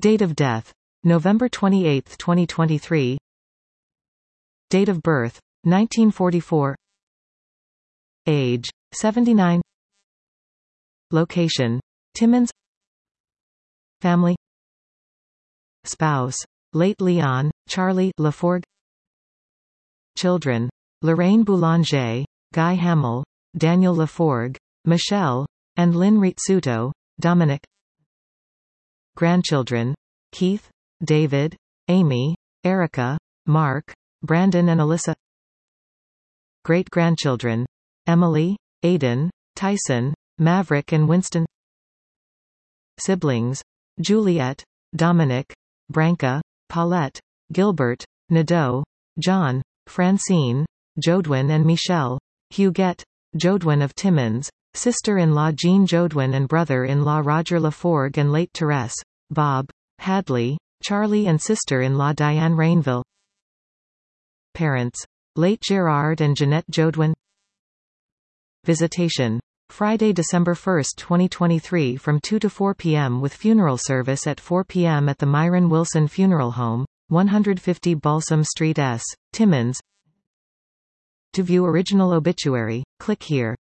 Date of death: November 28, 2023. Date of birth: 1944. Age: 79. Location: Timmins. Family. Spouse: late Leon, Charlie Laforgue. Children: Lorraine Boulanger, Guy Hamill, Daniel Laforgue, Michelle, and Lynn Ritsuto, Dominic. Grandchildren: Keith, David, Amy, Erica, Mark, Brandon and Alyssa. Great-grandchildren: Emily, Aidan, Tyson, Maverick and Winston. Siblings: Juliet, Dominic, Branca, Paulette, Gilbert, Nadeau, John, Francine, Jodwin and Michelle. Huguette, Jodwin of Timmins, sister-in-law Jean Jodwin and brother-in-law Roger Laforgue and late Therese, Bob, Hadley, Charlie and sister-in-law Diane Rainville. Parents: late Gerard and Jeanette Jodwin. Visitation: Friday, December 1, 2023 from 2 to 4 p.m. with funeral service at 4 p.m. at the Myron Wilson Funeral Home, 150 Balsam Street S, Timmins. To view original obituary, click here.